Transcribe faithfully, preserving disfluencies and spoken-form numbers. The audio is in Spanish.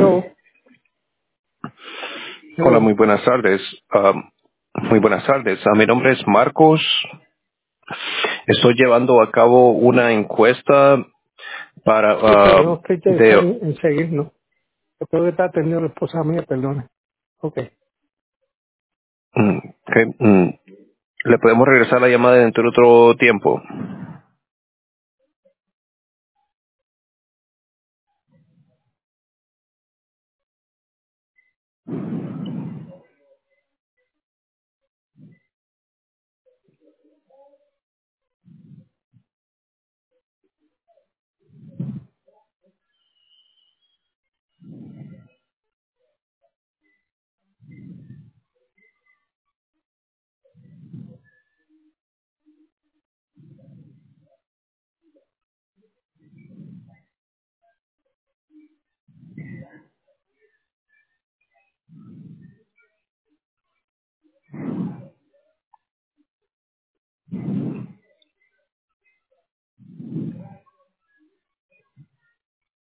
Hello. Hola, Hello. muy buenas tardes. Um, muy buenas tardes. Uh, mi nombre es Marcos. Estoy llevando a cabo una encuesta para Sí, pero no uh, estoy de interesado en, en seguir, ¿no? Yo creo que está atendiendo la esposa mía, perdone. Ok. mm, okay, mm, le podemos regresar la llamada dentro de otro tiempo.